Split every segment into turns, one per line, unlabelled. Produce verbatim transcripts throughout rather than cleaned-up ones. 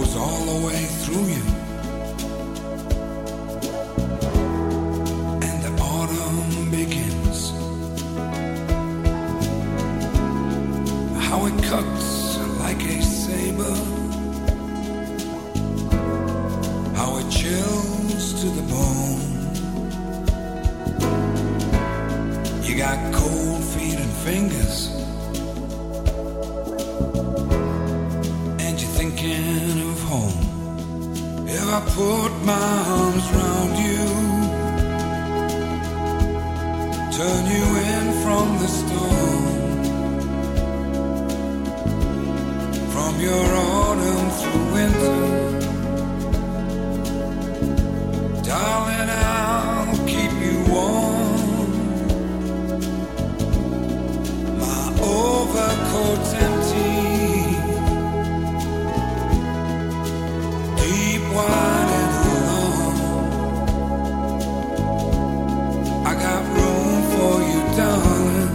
goes all the way through you. And the autumn begins. How it cuts like a saber. How it chills to the bone. You got cold feet and fingers. And you're thinking of home. If I put my arms around you, turn you in from the storm, from your autumn through winter, darling, I'll keep you warm. My overcoat's empty, deep, wide, and long. I got room for you, darling,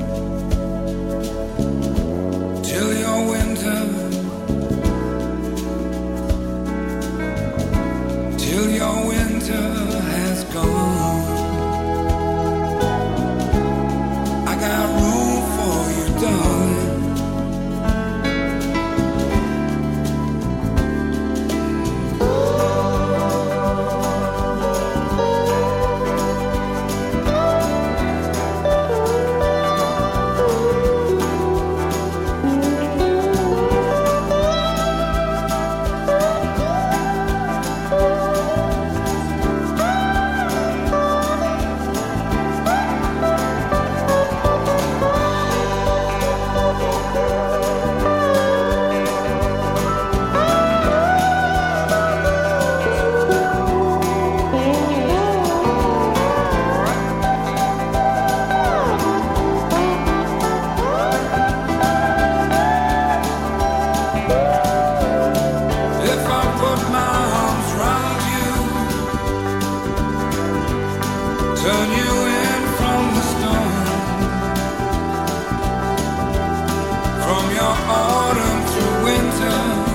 till your winter, till your winter has gone. I got room for you, darling. Turn you in from the storm, from your autumn through winter.